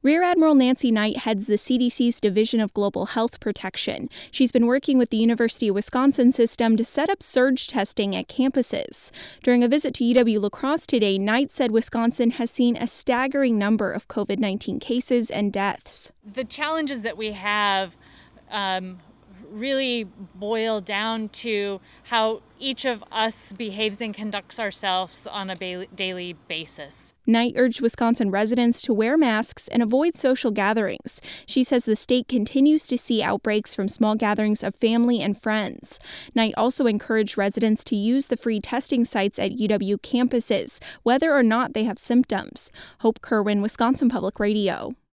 Rear Admiral Nancy Knight heads the CDC's Division of Global Health Protection. She's been working with the University of Wisconsin system to set up surge testing at campuses. During a visit to UW-La Crosse today, Knight said Wisconsin has seen a staggering number of COVID-19 cases and deaths. The challenges that we have really boil down to how each of us behaves and conducts ourselves on a daily basis. Knight urged Wisconsin residents to wear masks and avoid social gatherings. She says the state continues to see outbreaks from small gatherings of family and friends. Knight also encouraged residents to use the free testing sites at UW campuses, whether or not they have symptoms. Hope Kerwin, Wisconsin Public Radio.